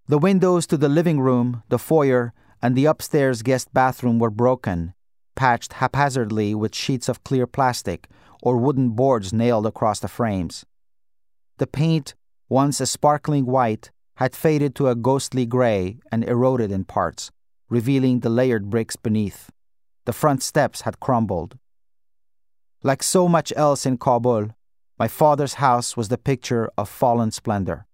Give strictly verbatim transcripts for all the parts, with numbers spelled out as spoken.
The windows to the living room, the foyer, and the upstairs guest bathroom were broken, patched haphazardly with sheets of clear plastic or wooden boards nailed across the frames. The paint, once a sparkling white, had faded to a ghostly gray and eroded in parts, revealing the layered bricks beneath. The front steps had crumbled. Like so much else in Kabul, my father's house was the picture of fallen splendor.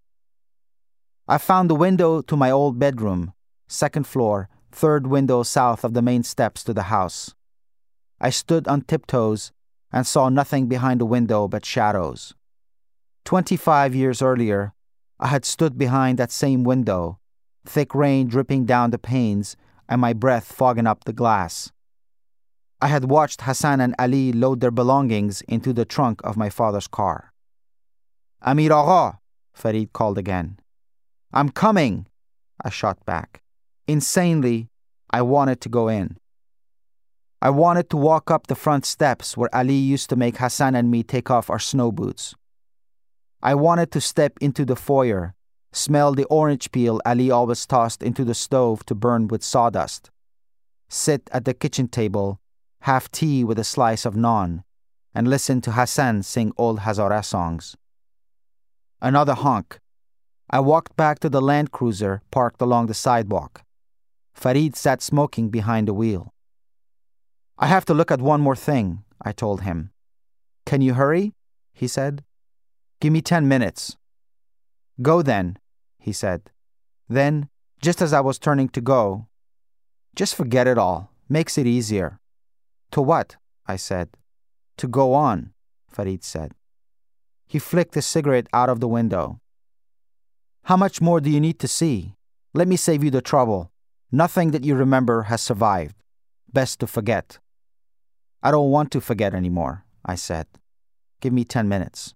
I found the window to my old bedroom, second floor, third window south of the main steps to the house. I stood on tiptoes and saw nothing behind the window but shadows. Twenty-five years earlier, I had stood behind that same window, thick rain dripping down the panes and my breath fogging up the glass. I had watched Hassan and Ali load their belongings into the trunk of my father's car. "Amir Agha," Farid called again. "I'm coming," I shot back. Insanely, I wanted to go in. I wanted to walk up the front steps where Ali used to make Hassan and me take off our snow boots. I wanted to step into the foyer, smell the orange peel Ali always tossed into the stove to burn with sawdust, sit at the kitchen table, have tea with a slice of naan, and listen to Hassan sing old Hazara songs. Another honk. I walked back to the Land Cruiser parked along the sidewalk. Farid sat smoking behind the wheel. "I have to look at one more thing," I told him. "Can you hurry?" he said. "Give me ten minutes." "Go then," he said. Then, just as I was turning to go, "Just forget it all. Makes it easier." "To what?" I said. "To go on," Farid said. He flicked a cigarette out of the window. "How much more do you need to see? Let me save you the trouble. Nothing that you remember has survived. Best to forget." "I don't want to forget anymore," I said. "Give me ten minutes."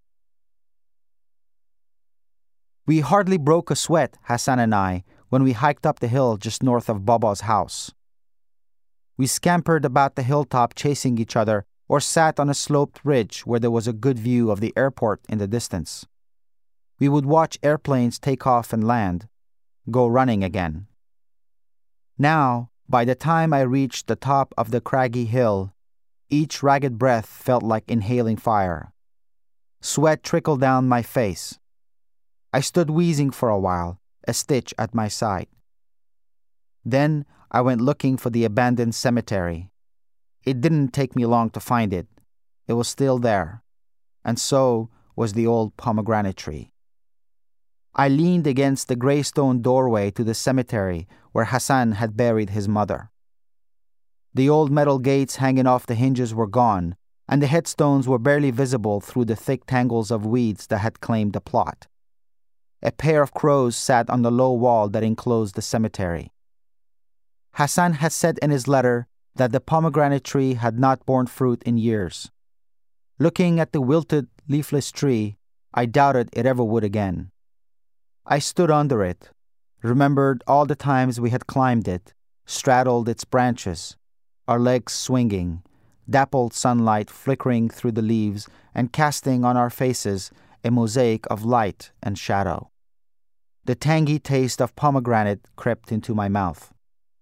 We hardly broke a sweat, Hassan and I, when we hiked up the hill just north of Baba's house. We scampered about the hilltop chasing each other or sat on a sloped ridge where there was a good view of the airport in the distance. We would watch airplanes take off and land, go running again. Now, by the time I reached the top of the craggy hill, each ragged breath felt like inhaling fire. Sweat trickled down my face. I stood wheezing for a while, a stitch at my side. Then I went looking for the abandoned cemetery. It didn't take me long to find it. It was still there, and so was the old pomegranate tree. I leaned against the gray stone doorway to the cemetery where Hassan had buried his mother. The old metal gates hanging off the hinges were gone, and the headstones were barely visible through the thick tangles of weeds that had claimed the plot. A pair of crows sat on the low wall that enclosed the cemetery. Hassan had said in his letter that the pomegranate tree had not borne fruit in years. Looking at the wilted, leafless tree, I doubted it ever would again. I stood under it, remembered all the times we had climbed it, straddled its branches, our legs swinging, dappled sunlight flickering through the leaves and casting on our faces a mosaic of light and shadow. The tangy taste of pomegranate crept into my mouth.